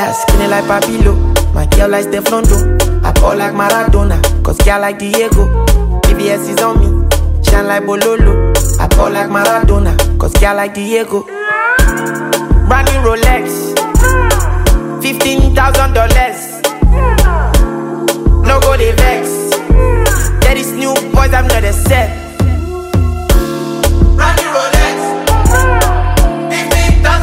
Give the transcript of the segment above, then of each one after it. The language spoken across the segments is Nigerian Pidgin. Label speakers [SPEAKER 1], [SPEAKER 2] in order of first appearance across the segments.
[SPEAKER 1] Yeah, skinny like Papilo. My girl like Steflondo. I ball like Maradona, cause girl like Diego. BBS is on me, shine like Bololo. I ball like Maradona, cause girl like Diego. Brand new Rolex, $15,000. No go they vex. There is new boys, I'm not a set. Brand new Rolex, $15,000.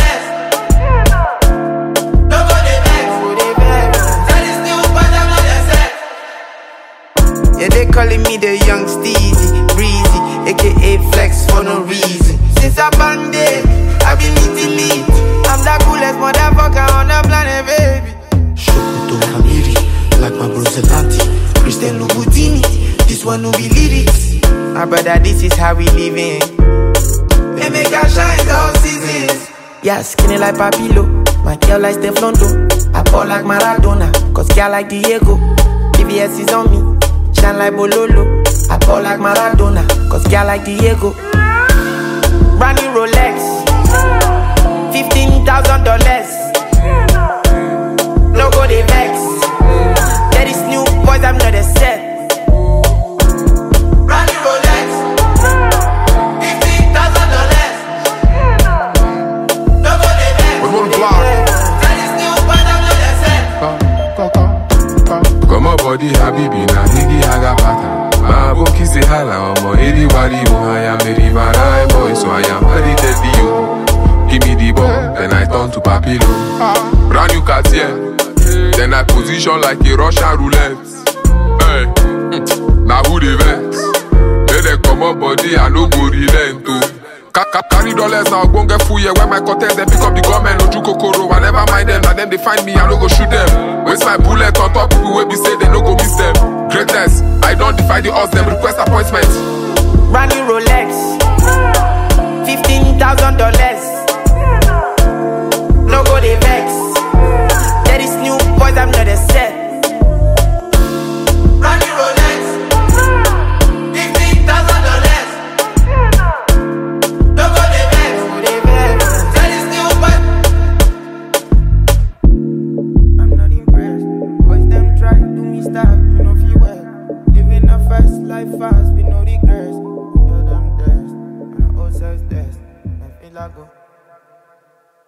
[SPEAKER 1] No go they vex. There is new boys, I'm not a set. Yeah, they calling me the young Steezy, breezy, aka flex for no reason. Since I banned it, I've been eating it. I'm the coolest motherfucker on the planet, baby.
[SPEAKER 2] Shokoto Kamiri, like my bro Zelati, Christian Louboutin, this one no be lyrics.
[SPEAKER 1] My brother, this is how we living.
[SPEAKER 2] They make us shine all seasons.
[SPEAKER 1] Yeah, skinny like Papilo. My girl like Steflondo. I ball like Maradona, cause girl like Diego. BBS is on me, shine like Bololo. I ball like Maradona, cause girl like Diego. Brand new Rolex, $15,000. No go they vex. There is new boys, I'm not a set. Brand new Rolex, $15,000. No go they vex. There is new boys, I'm not a set.
[SPEAKER 3] Come on, body, Habibi, na higi haga pata. My boki say hala, omo, anybody who I am, very bad boy, so I am addicted to you. Give me the ball, then I turn to Papilo. Brand new Cartier, then I position like a Russian roulette. Hey, now who the vex? Then they come up body, I no go relent to. Carry dollars now, go get full, yeah, where my content, they pick up the government, no do kokoro, I never mind them, and then they find me, I no go shoot them. Waste my bullet on top, people will be say they no go miss them. Greatness, I don't defy the odds, them request appointment.
[SPEAKER 1] Brand new Rolex, $15,000. No go they vex. There is new boys, I'm not a set. Brand new Rolex, $15,000. No go they vex. There is new boys. I'm not impressed. Boys them try to do me style, you know feel well. Living a fast life fast with no regrets. We tell them test, and I all says test. I feel like go.